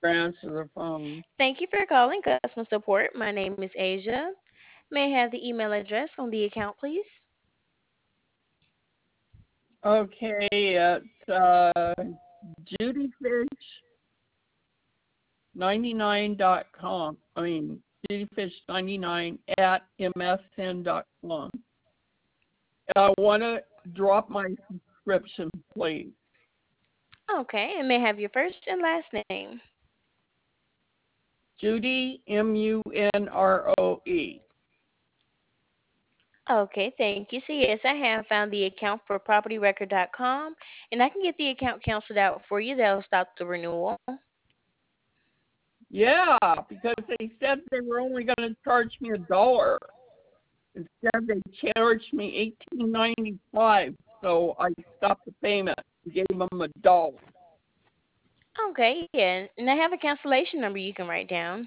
answer the phone. Thank you for calling customer support. My name is Asia. May I have the email address on the account, please? Okay, it's judyfish99.com. I mean, judyfish99 at msn.com. I want to drop my subscription, please. Okay, and may I have your first and last name? Judy, Munroe. Okay, thank you. So yes, I have found the account for propertyrecord.com, and I can get the account canceled out for you. That'll stop the renewal. Yeah, because they said they were only going to charge me $1. Instead, they charged me $18.95, so I stopped the payment and gave them $1. Okay, yeah, and I have a cancellation number you can write down.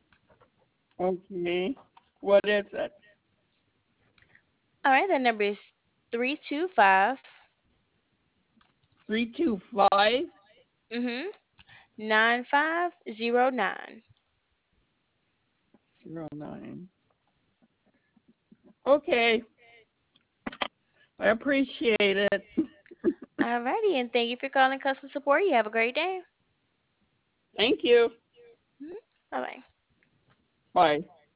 Okay, what is it? All right, that number is 325 32509. 9509. Okay, I appreciate it. All righty, and thank you for calling customer support. You have a great day. Thank you. Bye bye. Bye.